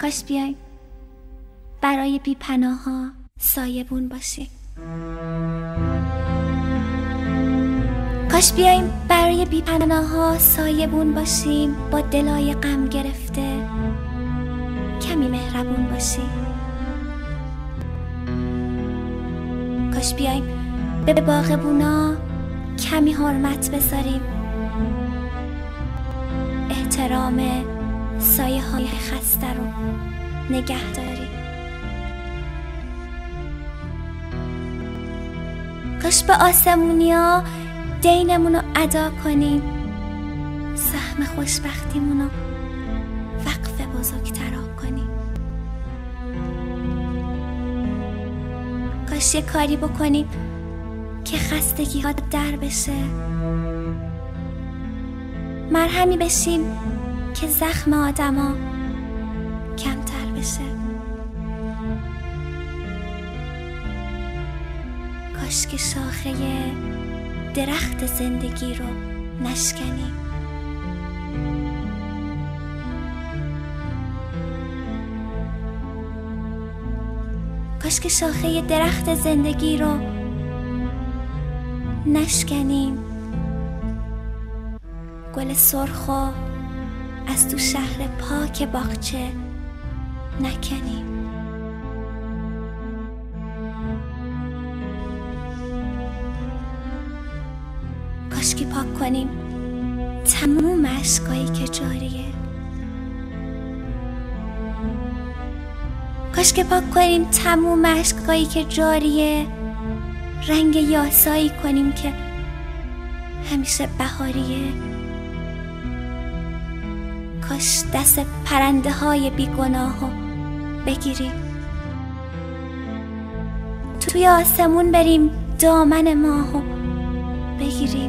کاش بیایم برای بی‌پناه‌ها سایه‌بون باشیم. کاش بیایم برای بی‌پناه‌ها سایه‌بون باشیم، با دلای غم گرفته کمی مهربون باشیم. کاش بیایم به باغبونا کمی حرمت بذاریم، احترام سایه های خسته رو نگه داریم. کاش به آسمونیا دینمون رو ادا کنیم، سهم خوشبختیمون رو وقف بزرگترا کنیم. کاش یه کاری بکنیم که خستگی ها در بشه، مرهمی بشیم که زخم آدما کمتر بشه. کاش که شاخه درخت زندگی رو نشکنیم. کاش که شاخه درخت زندگی رو نشکنیم، گل سرخو از تو شهر پاک باغچه نکنیم. کاش که پاک کنیم تموم اشکایی که جاریه. کاش که پاک کنیم تموم اشکایی که جاریه، رنگ یاسایی کنیم که همیشه بهاریه. کاش دست پرنده های بیگناهو بگیریم، توی آسمون بریم دامن ماهو بگیریم.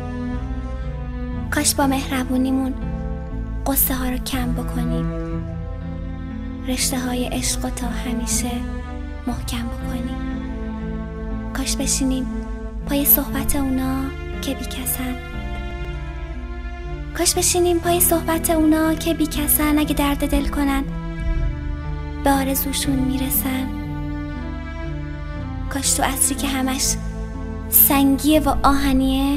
کاش با مهربونیمون قصه ها رو کم بکنیم، رشته های عشق رو تا همیشه محکم بکنیم. کاش بشینیم پای صحبت اونا که بیکسن، کاش بشینیم پای صحبت اونا که بیکسن، اگه درد دل کنن به آرزوشون میرسن. کاش تو عصری که همش سنگیه و آهنیه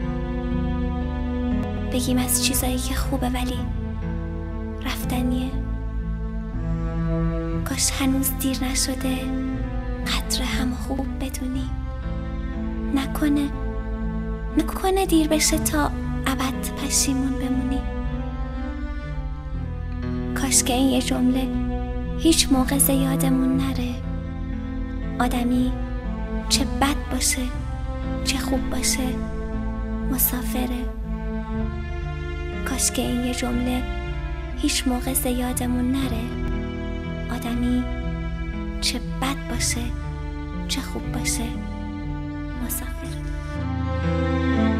بگیم از چیزایی که خوبه ولی رفتنیه. کاش هنوز دیر نشده قدر هم خوب بدونی، نکنه دیر بشه تا ابد پشیمون بمونی. کاش که این یه جمله هیچ موقع ز یادمون نره، آدمی چه بد باشه چه خوب باشه مسافره. کاش که این یه جمله هیچ موقع ز یادمون نره، آدمی چه بد باشه چه خوب باشه مسافره.